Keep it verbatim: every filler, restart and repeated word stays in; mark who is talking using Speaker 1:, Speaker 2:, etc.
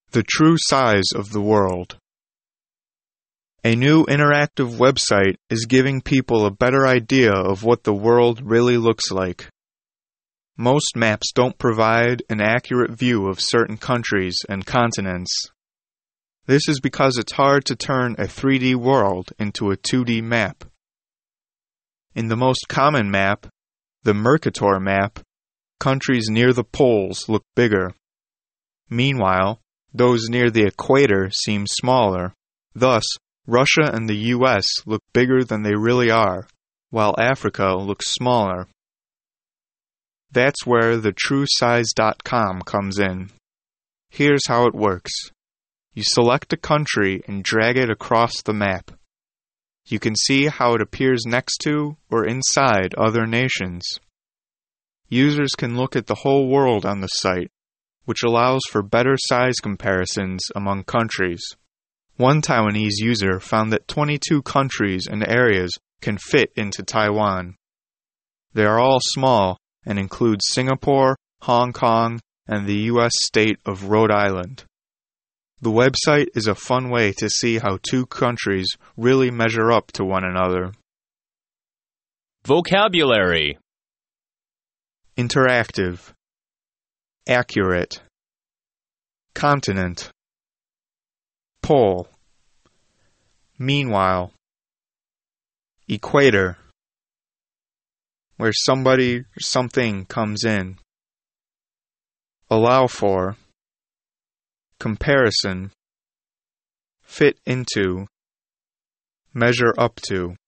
Speaker 1: The true size of the world. A new interactive website is giving people a better idea of what the world really looks like. Most maps don't provide an accurate view of certain countries and continents. This is because it's hard to turn a three D world into a two D map. In the most common map, the Mercator map, countries near the poles look bigger. Meanwhile, those near the equator seem smaller. Thus, Russia and the U S look bigger than they really are, while Africa looks smaller. That's where the true size dot com comes in. Here's how it works. You select a country and drag it across the map. You can see how it appears next to or inside other nations. Users can look at the whole world on the site, which allows for better size comparisons among countries. One Taiwanese user found that twenty-two countries and areas can fit into Taiwan. They are all small and include Singapore, Hong Kong, and the U S state of Rhode Island. The website is a fun way to see how two countries really measure up to one another.
Speaker 2: Vocabulary.
Speaker 1: Interactive. Accurate. Continent. Pole. Meanwhile. Equator. Where somebody or something comes in. Allow for. Comparison. Fit into. Measure up to.